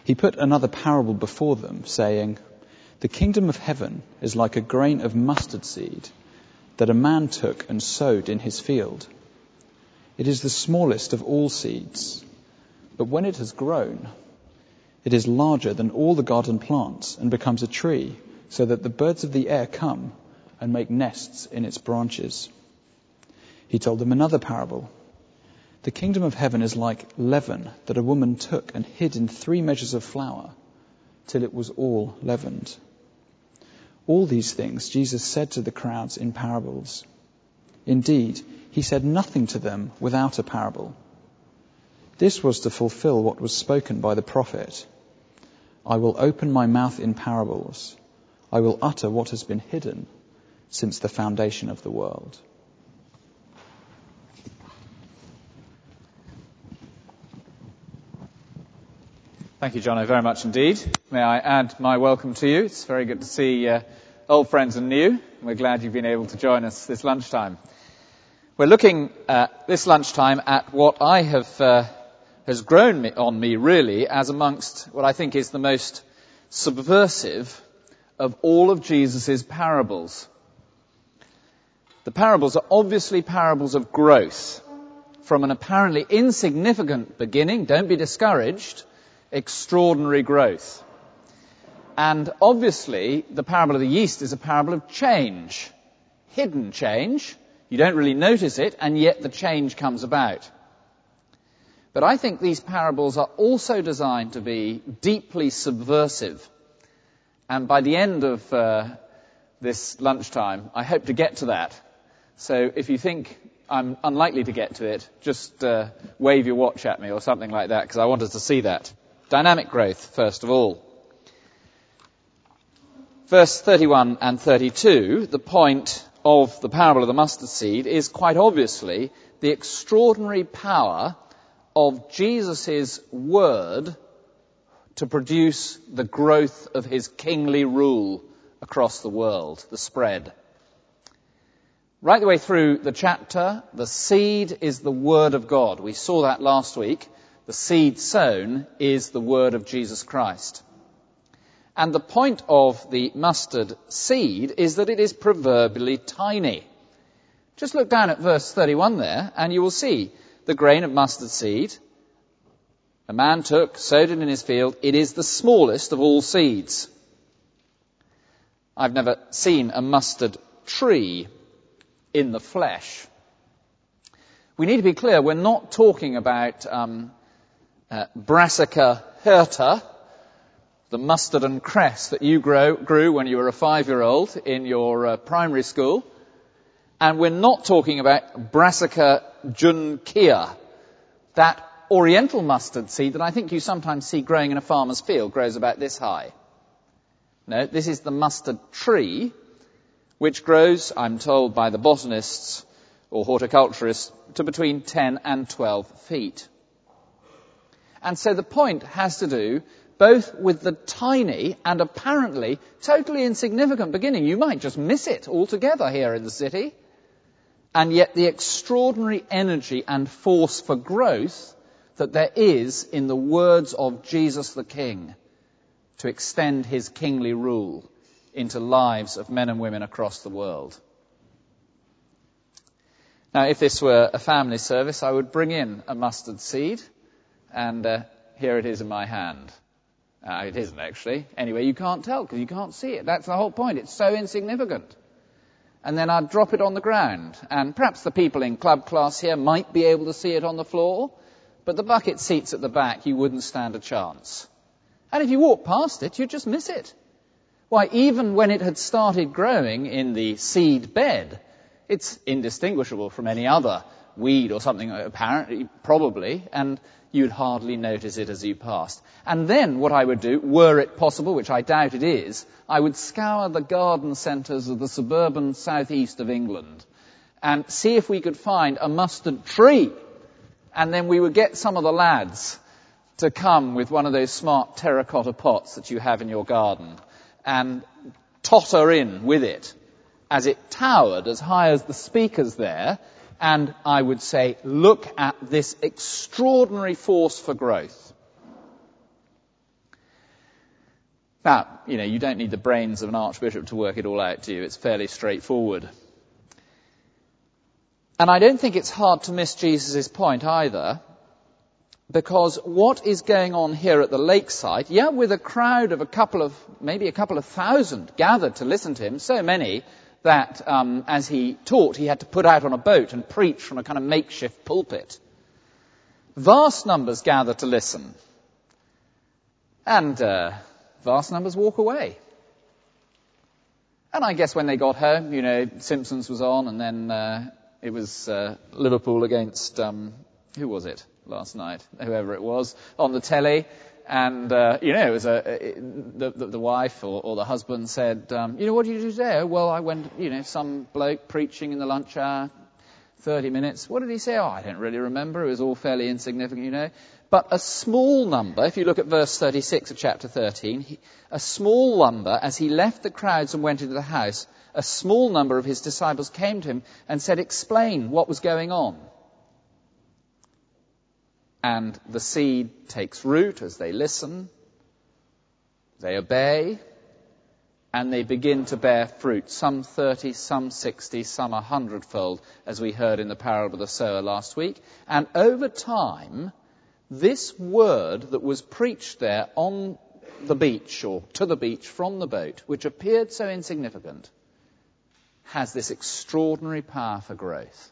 He put another parable before them, saying, "The kingdom of heaven is like a grain of mustard seed that a man took and sowed in his field. It is the smallest of all seeds, but when it has grown, it is larger than all the garden plants and becomes a tree, so that the birds of the air come and make nests in its branches." He told them another parable. "The kingdom of heaven is like leaven that a woman took and hid in 3 measures of flour till it was all leavened." All these things Jesus said to the crowds in parables. Indeed, he said nothing to them without a parable. This was to fulfill what was spoken by the prophet: "I will open my mouth in parables. I will utter what has been hidden since the foundation of the world." Thank you, Jono, very much indeed. May I add my welcome to you. It's very good to see old friends and new. We're glad you've been able to join us this lunchtime. We're looking this lunchtime at what I have has grown on me really as amongst what I think is the most subversive of all of Jesus' parables. The parables are obviously parables of growth from an apparently insignificant beginning. Don't be discouraged. Extraordinary growth. And obviously, the parable of the yeast is a parable of change. Hidden change. You don't really notice it, and yet the change comes about. But I think these parables are also designed to be deeply subversive. And by the end of this lunchtime, I hope to get to that. So if you think I'm unlikely to get to it, just wave your watch at me or something like that, because I want us to see that. Dynamic growth, first of all. Verse 31 and 32, the point of the parable of the mustard seed is quite obviously the extraordinary power of Jesus' word to produce the growth of his kingly rule across the world, the spread. Right the way through the chapter, the seed is the word of God. We saw that last week. The seed sown is the word of Jesus Christ. And the point of the mustard seed is that it is proverbially tiny. Just look down at verse 31 there, and you will see the grain of mustard seed. A man took, sowed it in his field. It is the smallest of all seeds. I've never seen a mustard tree in the flesh. We need to be clear, we're not talking about Brassica hirta, the mustard and cress that you grew when you were a 5-year-old in your primary school. And we're not talking about Brassica juncea, that oriental mustard seed that I think you sometimes see growing in a farmer's field, grows about this high. No, this is the mustard tree, which grows, I'm told by the botanists or horticulturists, to between 10 and 12 feet. And so the point has to do both with the tiny and apparently totally insignificant beginning. You might just miss it altogether here in the city. And yet the extraordinary energy and force for growth that there is in the words of Jesus the King to extend his kingly rule into lives of men and women across the world. Now, if this were a family service, I would bring in a mustard seed. And here it is in my hand. It isn't actually. Anyway, you can't tell because you can't see it. That's the whole point. It's so insignificant. And then I'd drop it on the ground. And perhaps the people in club class here might be able to see it on the floor. But the bucket seats at the back, you wouldn't stand a chance. And if you walk past it, you'd just miss it. Why, even when it had started growing in the seed bed, it's indistinguishable from any other weed or something, apparently, probably, and you'd hardly notice it as you passed. And then what I would do, were it possible, which I doubt it is, I would scour the garden centres of the suburban southeast of England and see if we could find a mustard tree. And then we would get some of the lads to come with one of those smart terracotta pots that you have in your garden and totter in with it as it towered as high as the speakers there. And I would say, look at this extraordinary force for growth. Now, you don't need the brains of an archbishop to work it all out, do you? It's fairly straightforward. And I don't think it's hard to miss Jesus' point either, because what is going on here at the lakeside, with a crowd of maybe a couple of thousand gathered to listen to him, so many that as he taught, he had to put out on a boat and preach from a kind of makeshift pulpit. Vast numbers gather to listen. And vast numbers walk away. And I guess when they got home, Simpsons was on, and then it was Liverpool against, who was it last night? Whoever it was, on the telly. And, it was the wife or the husband said, what did you do today? Oh, well, I went, some bloke preaching in the lunch hour, 30 minutes. What did he say? Oh, I don't really remember. It was all fairly insignificant, But a small number, if you look at verse 36 of chapter 13, a small number, as he left the crowds and went into the house, a small number of his disciples came to him and said, explain what was going on. And the seed takes root as they listen, they obey, and they begin to bear fruit, some 30, some 60, some 100-fold, as we heard in the parable of the sower last week. And over time, this word that was preached there on the beach, or to the beach from the boat, which appeared so insignificant, has this extraordinary power for growth.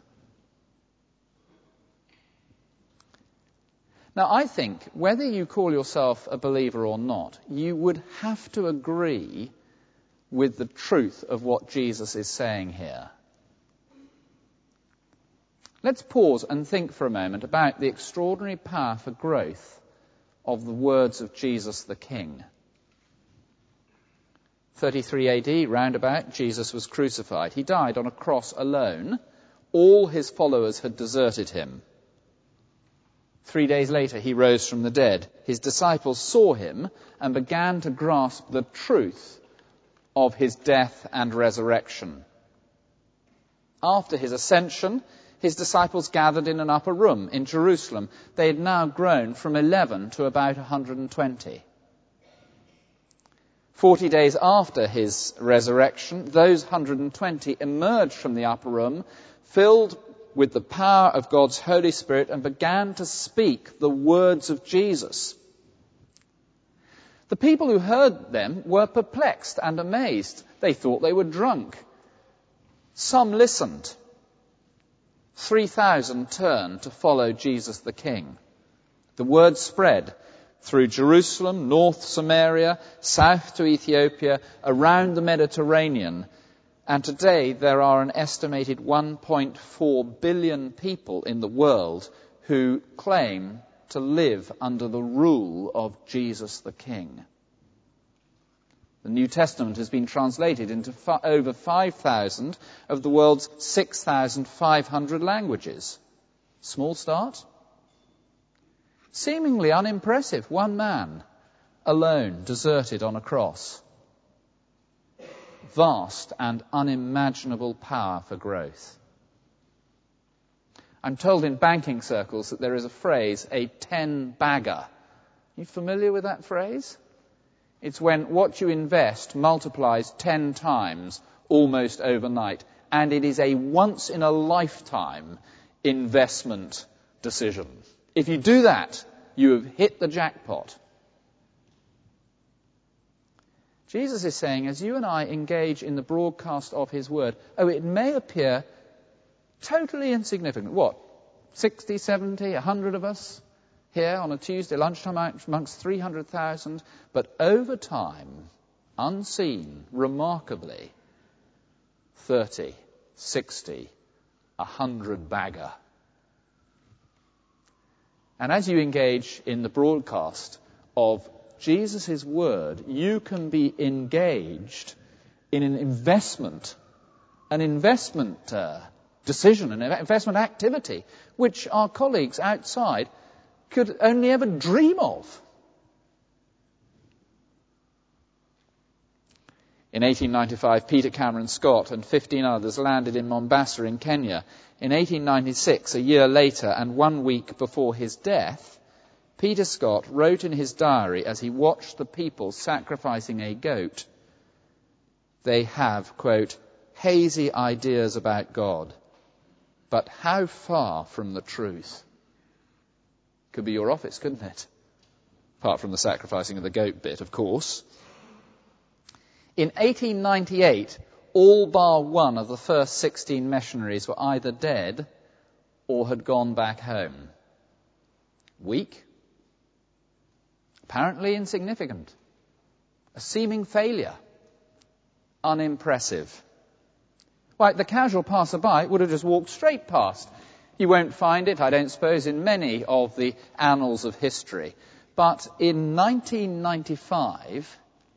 Now, I think, whether you call yourself a believer or not, you would have to agree with the truth of what Jesus is saying here. Let's pause and think for a moment about the extraordinary power for growth of the words of Jesus the King. 33 AD, roundabout, Jesus was crucified. He died on a cross alone. All his followers had deserted him. 3 days later, he rose from the dead. His disciples saw him and began to grasp the truth of his death and resurrection. After his ascension, his disciples gathered in an upper room in Jerusalem. They had now grown from 11 to about 120. 40 days after his resurrection, those 120 emerged from the upper room, filled with the power of God's Holy Spirit, and began to speak the words of Jesus. The people who heard them were perplexed and amazed. They thought they were drunk. Some listened. 3,000 turned to follow Jesus the King. The word spread through Jerusalem, north Samaria, south to Ethiopia, around the Mediterranean. And today there are an estimated 1.4 billion people in the world who claim to live under the rule of Jesus the King. The New Testament has been translated into over 5,000 of the world's 6,500 languages. Small start? Seemingly unimpressive. One man, alone, deserted on a cross. Vast and unimaginable power for growth. I'm told in banking circles that there is a phrase, a 10-bagger. Are you familiar with that phrase? It's when what you invest multiplies 10 times almost overnight. And it is a once-in-a-lifetime investment decision. If you do that, you have hit the jackpot. Jesus is saying, as you and I engage in the broadcast of his word, it may appear totally insignificant. What? 60, 70, 100 of us here on a Tuesday lunchtime amongst 300,000. But over time, unseen, remarkably, 30, 60, 100-bagger. And as you engage in the broadcast of Jesus' word, you can be engaged in an investment decision, an investment activity, which our colleagues outside could only ever dream of. In 1895, Peter Cameron Scott and 15 others landed in Mombasa in Kenya. In 1896, a year later and 1 week before his death, Peter Scott wrote in his diary as he watched the people sacrificing a goat, they have, quote, hazy ideas about God, but how far from the truth? Could be your office, couldn't it? Apart from the sacrificing of the goat bit, of course. In 1898, all bar one of the first 16 missionaries were either dead or had gone back home. Weak, apparently insignificant, a seeming failure, unimpressive. Why, the casual passerby would have just walked straight past. You won't find it, I don't suppose, in many of the annals of history. But in 1995,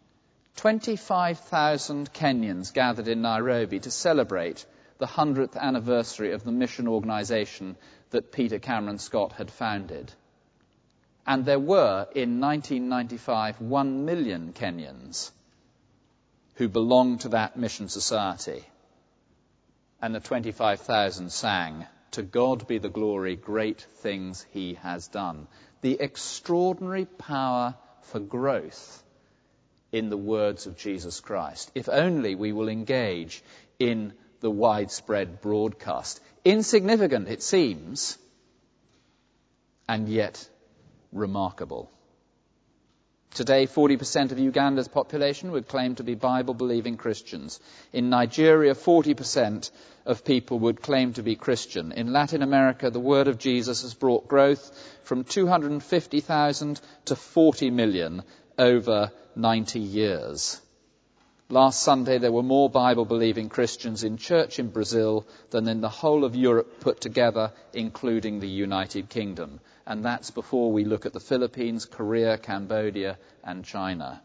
25,000 Kenyans gathered in Nairobi to celebrate the 100th anniversary of the mission organisation that Peter Cameron Scott had founded. And there were, in 1995, 1 million Kenyans who belonged to that mission society. And the 25,000 sang, "To God be the glory, great things he has done." The extraordinary power for growth in the words of Jesus Christ. If only we will engage in the widespread broadcast. Insignificant, it seems, and yet remarkable. Today, 40% of Uganda's population would claim to be Bible-believing Christians. In Nigeria, 40% of people would claim to be Christian. In Latin America, the word of Jesus has brought growth from 250,000 to 40 million over 90 years. Last Sunday, there were more Bible-believing Christians in church in Brazil than in the whole of Europe put together, including the United Kingdom. And that's before we look at the Philippines, Korea, Cambodia, and China.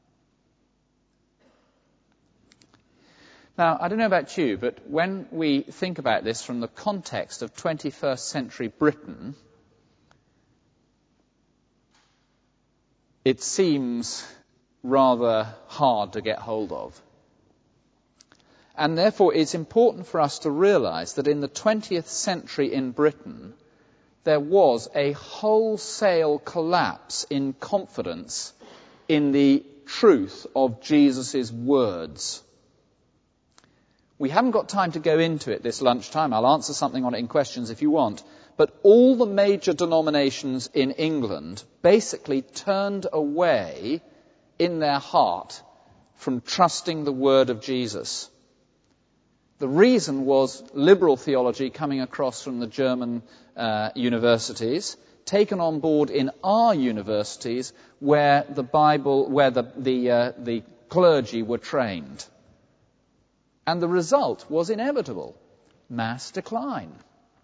Now, I don't know about you, but when we think about this from the context of 21st century Britain, it seems rather hard to get hold of. And therefore, it's important for us to realise that in the 20th century in Britain, there was a wholesale collapse in confidence in the truth of Jesus' words. We haven't got time to go into it this lunchtime. I'll answer something on it in questions if you want. But all the major denominations in England basically turned away in their heart from trusting the word of Jesus. The reason was liberal theology coming across from the German universities, taken on board in our universities where the Bible, where the clergy were trained. And the result was inevitable: mass decline.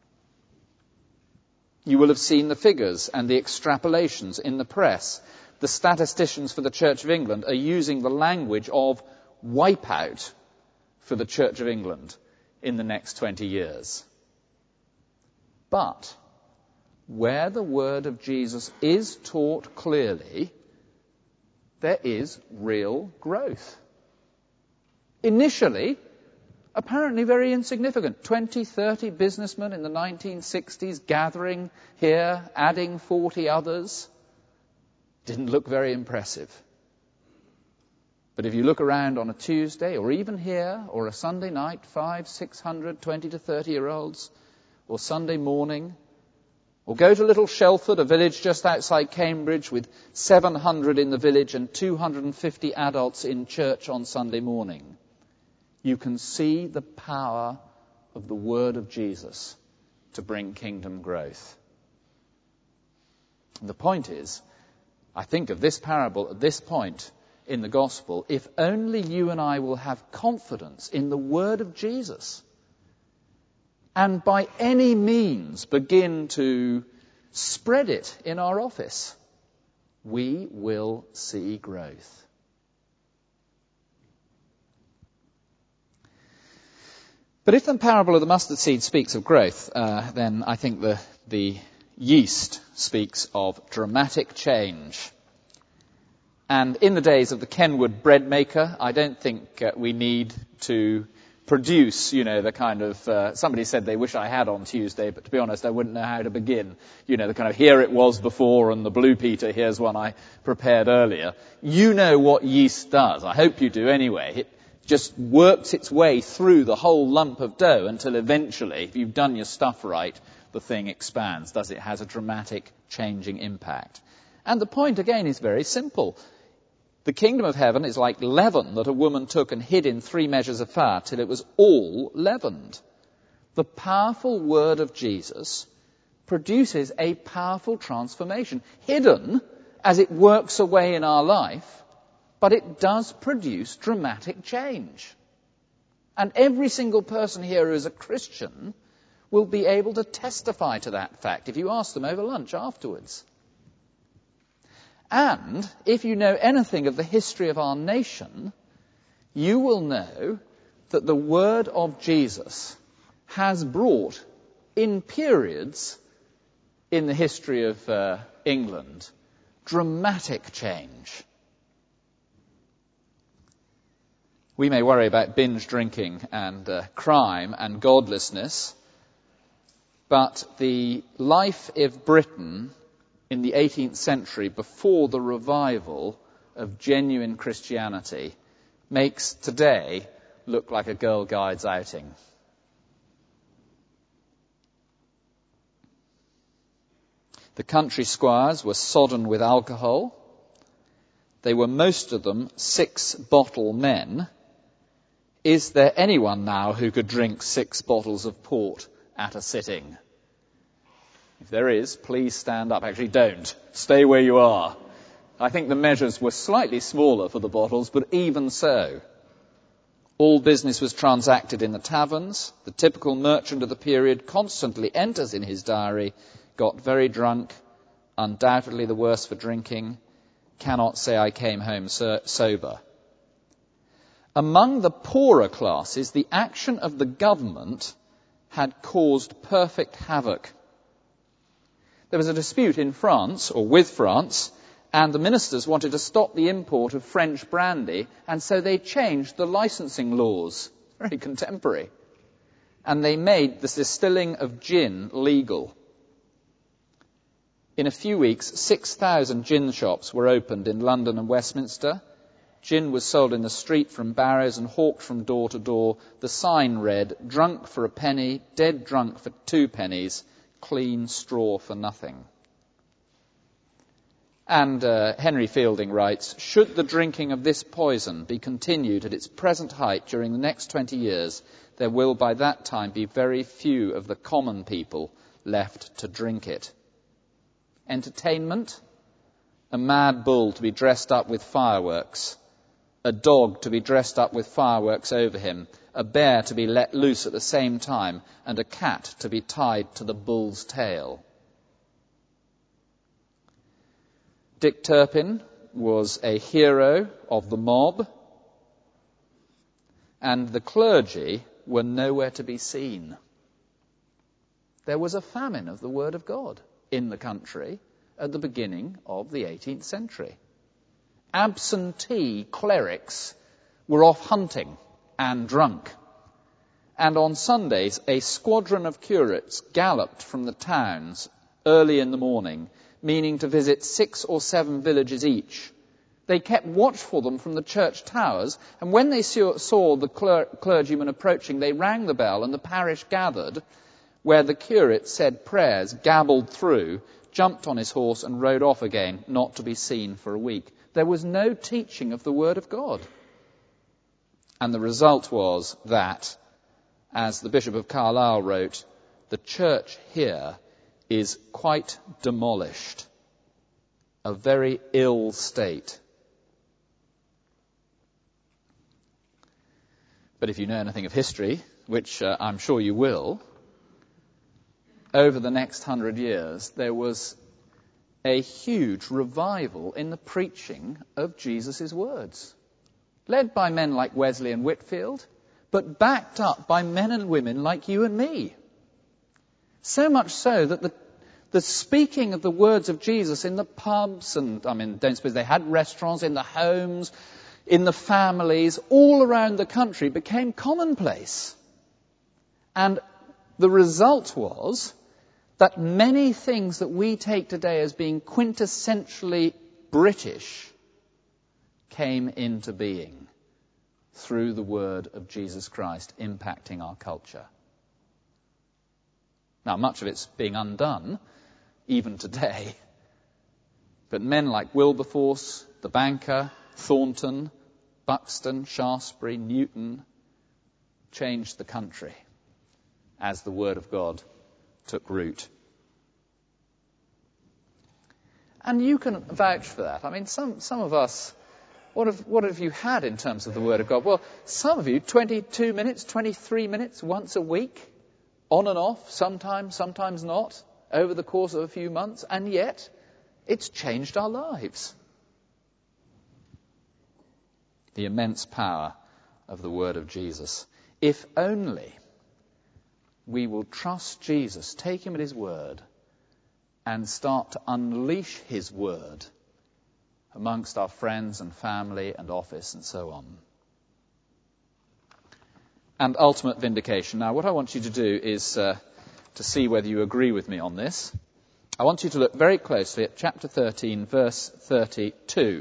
You will have seen the figures and the extrapolations in the press. The statisticians for the Church of England are using the language of wipeout for the Church of England in the next 20 years. But where the word of Jesus is taught clearly, there is real growth. Initially, apparently very insignificant. 20, 30 businessmen in the 1960s gathering here, adding 40 others. Didn't look very impressive. But if you look around on a Tuesday, or even here, or a Sunday night, 500, 600, 20 to 30-year-olds, or Sunday morning, or go to Little Shelford, a village just outside Cambridge with 700 in the village and 250 adults in church on Sunday morning, you can see the power of the word of Jesus to bring kingdom growth. The point is, I think of this parable at this point in the gospel, if only you and I will have confidence in the word of Jesus and by any means begin to spread it in our office, we will see growth. But if the parable of the mustard seed speaks of growth, then I think the yeast speaks of dramatic change. And in the days of the Kenwood bread maker, I don't think we need to produce, the kind of, somebody said they wish I had on Tuesday, but to be honest, I wouldn't know how to begin. The kind of here it was before and the Blue Peter, here's one I prepared earlier. You know what yeast does. I hope you do anyway. It just works its way through the whole lump of dough until eventually, if you've done your stuff right, the thing expands. Thus it has a dramatic changing impact. And the point again is very simple. The kingdom of heaven is like leaven that a woman took and hid in 3 measures of flour till it was all leavened. The powerful word of Jesus produces a powerful transformation, hidden as it works away in our life, but it does produce dramatic change. And every single person here who is a Christian will be able to testify to that fact if you ask them over lunch afterwards. And if you know anything of the history of our nation, you will know that the word of Jesus has brought, in periods in the history of England, dramatic change. We may worry about binge drinking and crime and godlessness, but the life of Britain in the 18th century, before the revival of genuine Christianity, makes today look like a Girl Guides outing. The country squires were sodden with alcohol. They were most of them 6-bottle men. Is there anyone now who could drink 6 bottles of port at a sitting? If there is, please stand up. Actually, don't. Stay where you are. I think the measures were slightly smaller for the bottles, but even so. All business was transacted in the taverns. The typical merchant of the period constantly enters in his diary, got very drunk, undoubtedly the worse for drinking, cannot say I came home sober. Among the poorer classes, the action of the government had caused perfect havoc. There was a dispute in France, or with France, and the ministers wanted to stop the import of French brandy, and so they changed the licensing laws, very contemporary, and they made the distilling of gin legal. In a few weeks, 6,000 gin shops were opened in London and Westminster. Gin was sold in the street from barrows and hawked from door to door. The sign read, "Drunk for a penny, dead drunk for 2 pennies, clean straw for nothing." And Henry Fielding writes, "Should the drinking of this poison be continued at its present height during the next 20 years, there will by that time be very few of the common people left to drink it." Entertainment, a mad bull to be dressed up with fireworks, a dog to be dressed up with fireworks over him, a bear to be let loose at the same time, and a cat to be tied to the bull's tail. Dick Turpin was a hero of the mob, and the clergy were nowhere to be seen. There was a famine of the Word of God in the country at the beginning of the 18th century. Absentee clerics were off hunting and drunk. And on Sundays, a squadron of curates galloped from the towns early in the morning, meaning to visit 6 or 7 villages each. They kept watch for them from the church towers, and when they saw the clergyman approaching, they rang the bell, and the parish gathered, where the curate said prayers, gabbled through, jumped on his horse, and rode off again, not to be seen for a week. There was no teaching of the Word of God. And the result was that, as the Bishop of Carlisle wrote, the church here is quite demolished, a very ill state. But if you know anything of history, which I'm sure you will, over the next 100 years, there was a huge revival in the preaching of Jesus' words, led by men like Wesley and Whitefield, but backed up by men and women like you and me. So much so that the speaking of the words of Jesus in the pubs, and don't suppose they had restaurants, in the homes, in the families, all around the country, became commonplace. And the result was that many things that we take today as being quintessentially British came into being through the word of Jesus Christ impacting our culture. Now, much of it's being undone, even today. But men like Wilberforce, the banker, Thornton, Buxton, Shaftesbury, Newton changed the country as the word of God took root. And you can vouch for that. I mean, some of us, what have you had in terms of the word of God? Well, some of you, 22 minutes, 23 minutes once a week, on and off, sometimes not, over the course of a few months, and yet it's changed our lives. The immense power of the word of Jesus. If only we will trust Jesus, take him at his word, and start to unleash his word amongst our friends and family and office and so on. And ultimate vindication. Now, what I want you to do is to see whether you agree with me on this. I want you to look very closely at chapter 13, verse 32.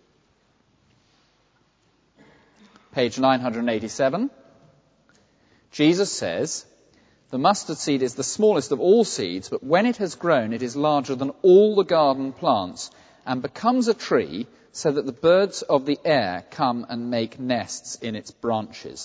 Page 987. Jesus says, "The mustard seed is the smallest of all seeds, but when it has grown, it is larger than all the garden plants and becomes a tree so that the birds of the air come and make nests in its branches."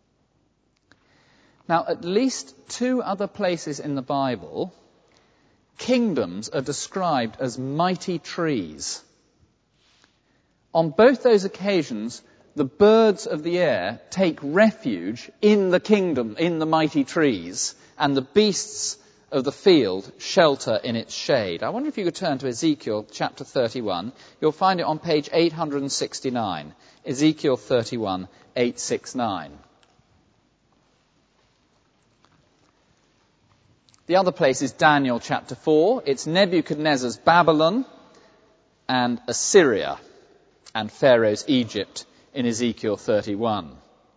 Now, at least two other places in the Bible, kingdoms are described as mighty trees. On both those occasions, the birds of the air take refuge in the kingdom, in the mighty trees, and the beasts of the field shelter in its shade. I wonder if you could turn to Ezekiel chapter 31. You'll find it on page 869. Ezekiel 31, 869. The other place is Daniel chapter 4. It's Nebuchadnezzar's Babylon and Assyria and Pharaoh's Egypt in Ezekiel 31.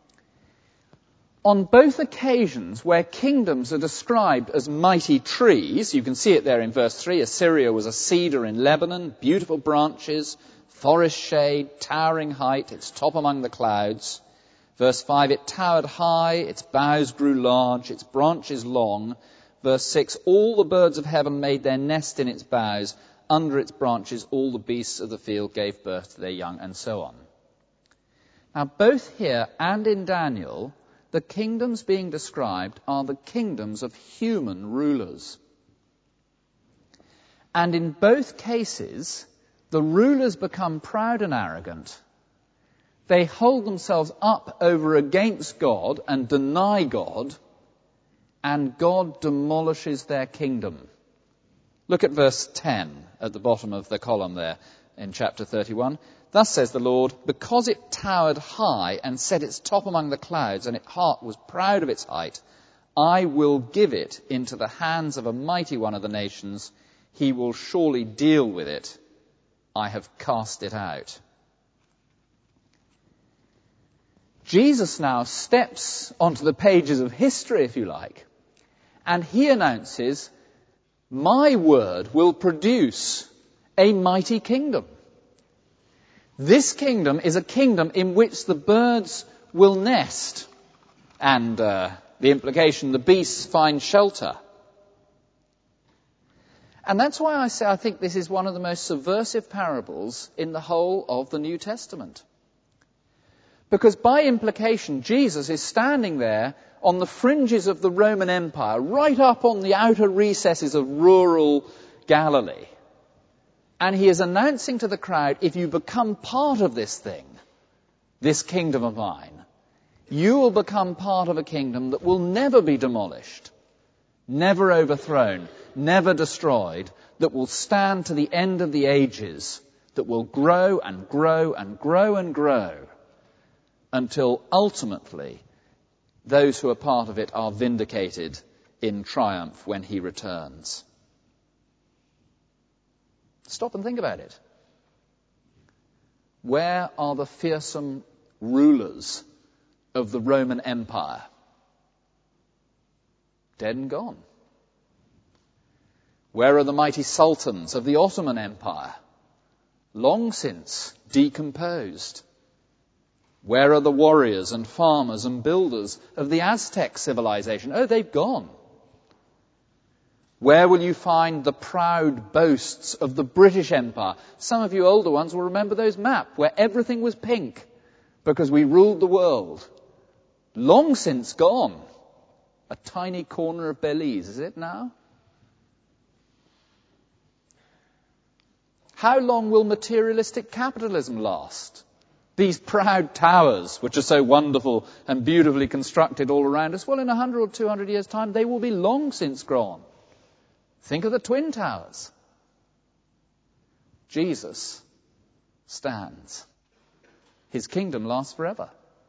On both occasions where kingdoms are described as mighty trees, you can see it there in verse 3, Assyria was a cedar in Lebanon, beautiful branches, forest shade, towering height, its top among the clouds. Verse 5, it towered high, its boughs grew large, its branches long. Verse 6, all the birds of heaven made their nest in its boughs. Under its branches all the beasts of the field gave birth to their young, and so on. Now, both here and in Daniel, the kingdoms being described are the kingdoms of human rulers. And in both cases, the rulers become proud and arrogant. They hold themselves up over against God and deny God, and God demolishes their kingdom. Look at verse 10 at the bottom of the column there in chapter 31. Thus says the Lord, because it towered high and set its top among the clouds, and its heart was proud of its height, I will give it into the hands of a mighty one of the nations. He will surely deal with it. I have cast it out. Jesus now steps onto the pages of history, if you like, and he announces, my word will produce a mighty kingdom. This kingdom is a kingdom in which the birds will nest, and the implication, the beasts find shelter. And that's why I say I think this is one of the most subversive parables in the whole of the New Testament. Because by implication, Jesus is standing there on the fringes of the Roman Empire, right up on the outer recesses of rural Galilee. And he is announcing to the crowd, if you become part of this thing, this kingdom of mine, you will become part of a kingdom that will never be demolished, never overthrown, never destroyed, that will stand to the end of the ages, that will grow and grow and grow and grow, until ultimately those who are part of it are vindicated in triumph when he returns. Stop and think about it. Where are the fearsome rulers of the Roman Empire? Dead and gone. Where are the mighty sultans of the Ottoman Empire? Long since decomposed. Where are the warriors and farmers and builders of the Aztec civilization? Oh, they've gone. Where will you find the proud boasts of the British Empire? Some of you older ones will remember those maps where everything was pink because we ruled the world. Long since gone. A tiny corner of Belize, is it now? How long will materialistic capitalism last? These proud towers, which are so wonderful and beautifully constructed all around us, well, in 100 or 200 years' time, they will be long since gone. Think of the Twin Towers. Jesus stands. His kingdom lasts forever.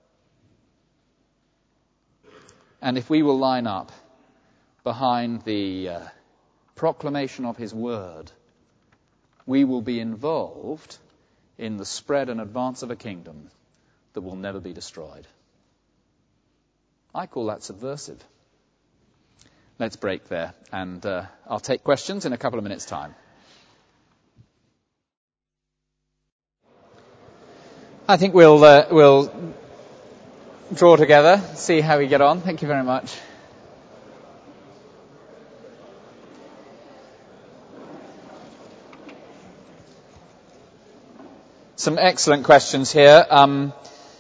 And if we will line up behind the proclamation of his word, we will be involved in the spread and advance of a kingdom that will never be destroyed. I call that subversive. Let's break there, and I'll take questions in a couple of minutes' time. I think we'll draw together, see how we get on. Thank you very much. Some excellent questions here. One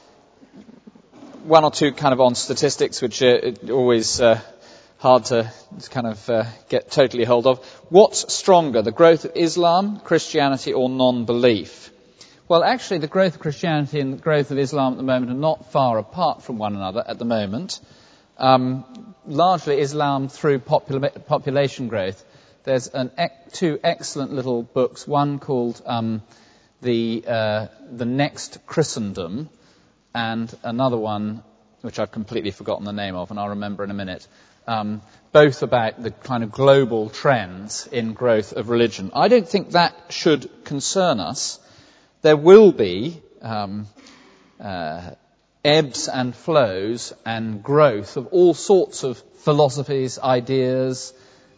or two kind of on statistics, which are always hard to kind of get totally hold of. What's stronger, the growth of Islam, Christianity, or non-belief? Well, actually, the growth of Christianity and the growth of Islam at the moment are not far apart from one another at the moment. Largely Islam through population growth. There's two excellent little books, one called The Next Christendom, and another one which I've completely forgotten the name of, and I'll remember in a minute, both about the kind of global trends in growth of religion. I don't think that should concern us. There will be ebbs and flows and growth of all sorts of philosophies, ideas,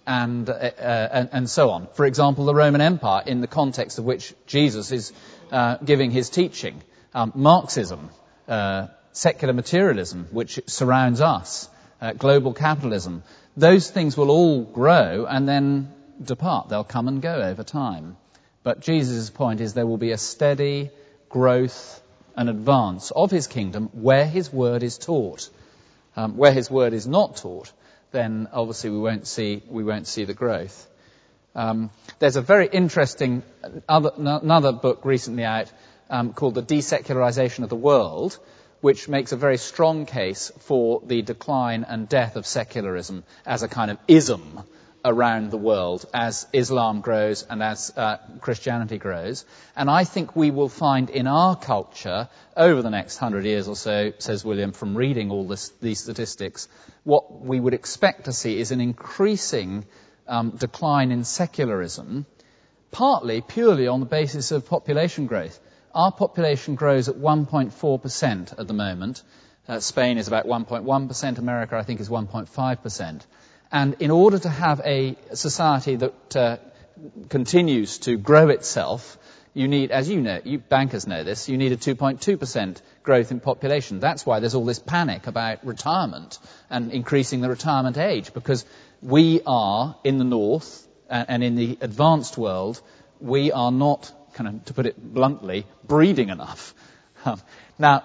and so on. For example, the Roman Empire, in the context of which Jesus is giving his teaching. Marxism, secular materialism, which surrounds us, global capitalism. Those things will all grow and then depart. They'll come and go over time. But Jesus' point is there will be a steady growth and advance of his kingdom where his word is taught. Where his word is not taught, then obviously we won't see the growth. There's a very interesting another book recently out called The Desecularization of the World, which makes a very strong case for the decline and death of secularism as a kind of ism around the world as Islam grows and as Christianity grows. And I think we will find in our culture, over the next 100 years or so, says William, from reading all these statistics, what we would expect to see is an increasing decline in secularism, partly purely on the basis of population growth. Our population grows at 1.4% at the moment. Spain is about 1.1%. America, I think, is 1.5%. And in order to have a society that continues to grow itself, you need, as you know, you bankers know this, you need a 2.2% growth in population. That's why there's all this panic about retirement and increasing the retirement age, because we are, in the north and in the advanced world, we are not, kind of, to put it bluntly, breeding enough. Now,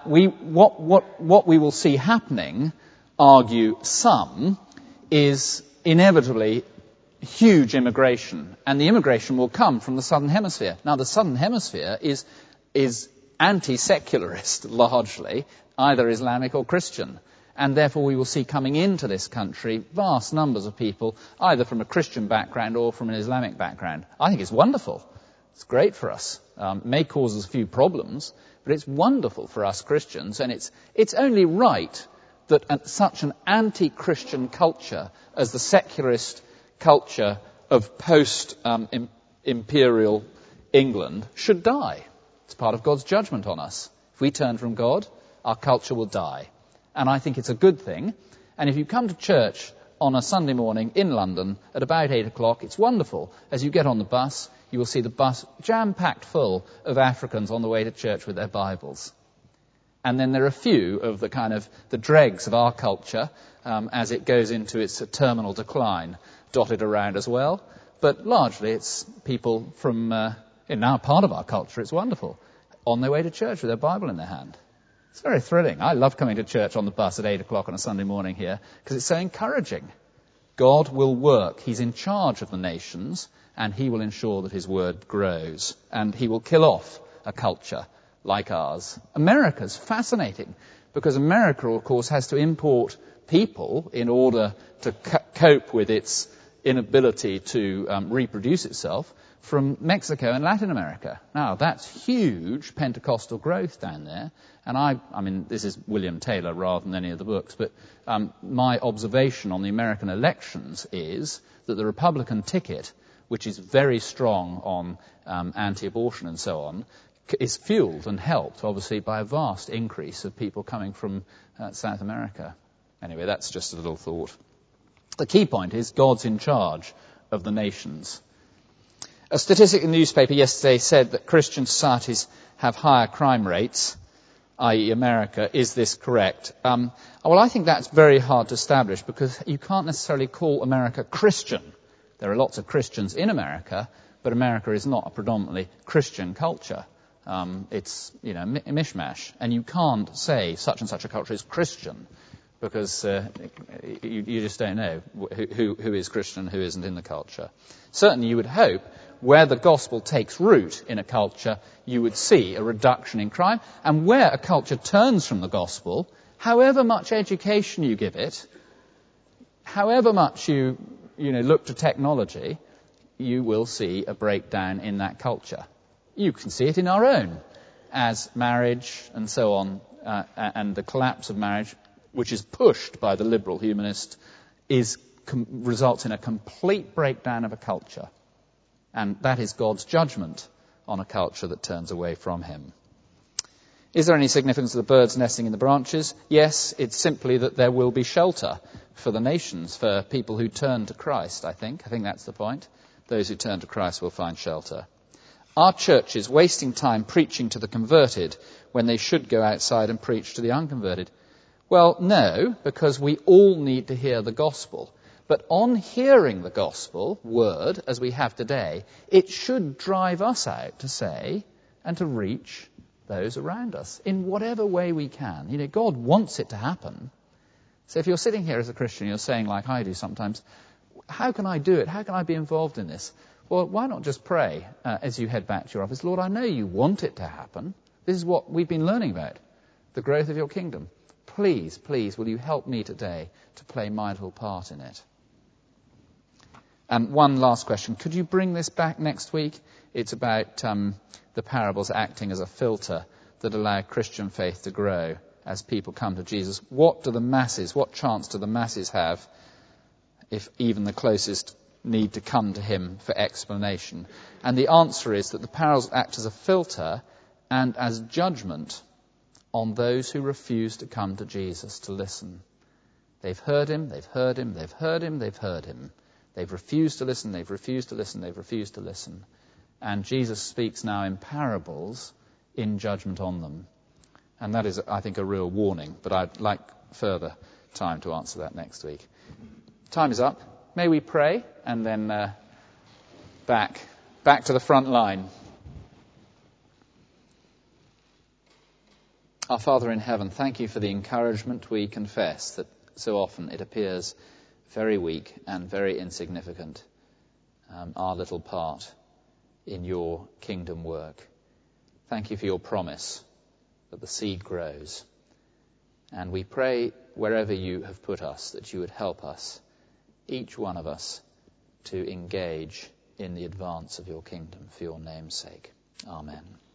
what we will see happening, argue some, is inevitably huge immigration, and the immigration will come from the Southern Hemisphere. Now, the Southern Hemisphere is anti-secularist, largely, either Islamic or Christian, and therefore we will see coming into this country vast numbers of people, either from a Christian background or from an Islamic background. I think it's wonderful. It's great for us. It may cause us a few problems, but it's wonderful for us Christians, and it's only right that such an anti-Christian culture as the secularist culture of post-imperial England should die. It's part of God's judgment on us. If we turn from God, our culture will die. And I think it's a good thing. And if you come to church on a Sunday morning in London at about 8 o'clock, it's wonderful. As you get on the bus, you will see the bus jam-packed full of Africans on the way to church with their Bibles. And then there are a few of the dregs of our culture as it goes into its terminal decline, dotted around as well. But largely it's people from, in now part of our culture, it's wonderful, on their way to church with their Bible in their hand. It's very thrilling. I love coming to church on the bus at 8 o'clock on a Sunday morning here because it's so encouraging. God will work. He's in charge of the nations and he will ensure that his word grows. And he will kill off a culture like ours. America's fascinating because America, of course, has to import people in order to cope with its inability to reproduce itself from Mexico and Latin America. Now, that's huge Pentecostal growth down there. And I mean, this is William Taylor rather than any of the books, but my observation on the American elections is that the Republican ticket, which is very strong on anti-abortion and so on, is fueled and helped, obviously, by a vast increase of people coming from South America. Anyway, that's just a little thought. The key point is God's in charge of the nations. A statistic in the newspaper yesterday said that Christian societies have higher crime rates, i.e. America. Is this correct? Well, I think that's very hard to establish because you can't necessarily call America Christian. There are lots of Christians in America, but America is not a predominantly Christian culture. It's, a mishmash. And you can't say such and such a culture is Christian because you just don't know who is Christian and who isn't in the culture. Certainly you would hope where the gospel takes root in a culture, you would see a reduction in crime. And where a culture turns from the gospel, however much education you give it, however much you look to technology, you will see a breakdown in that culture. You can see it in our own, as marriage and so on, and the collapse of marriage, which is pushed by the liberal humanist, results in a complete breakdown of a culture. And that is God's judgment on a culture that turns away from him. Is there any significance of the birds nesting in the branches? Yes, it's simply that there will be shelter for the nations, for people who turn to Christ, I think. I think that's the point. Those who turn to Christ will find shelter. Are churches wasting time preaching to the converted when they should go outside and preach to the unconverted? Well, no, because we all need to hear the gospel. But on hearing the gospel word, as we have today, it should drive us out to say and to reach those around us in whatever way we can. God wants it to happen. So if you're sitting here as a Christian, you're saying, like I do sometimes, how can I do it? How can I be involved in this? Well, why not just pray as you head back to your office? Lord, I know you want it to happen. This is what we've been learning about, the growth of your kingdom. Please, will you help me today to play my little part in it? And one last question. Could you bring this back next week? It's about the parables acting as a filter that allow Christian faith to grow as people come to Jesus. What chance do the masses have if even the closest need to come to him for explanation? And the answer is that the parables act as a filter and as judgment on those who refuse to come to Jesus to listen. They've heard him, they've heard him, they've heard him, they've heard him. They've refused to listen, they've refused to listen, they've refused to listen. And Jesus speaks now in parables in judgment on them. And that is, I think, a real warning. But I'd like further time to answer that next week. Time is up. May we pray and then back to the front line. Our Father in heaven, thank you for the encouragement. We confess that so often it appears very weak and very insignificant, our little part in your kingdom work. Thank you for your promise that the seed grows. And we pray wherever you have put us that you would help us, each one of us, to engage in the advance of your kingdom for your name's sake. Amen.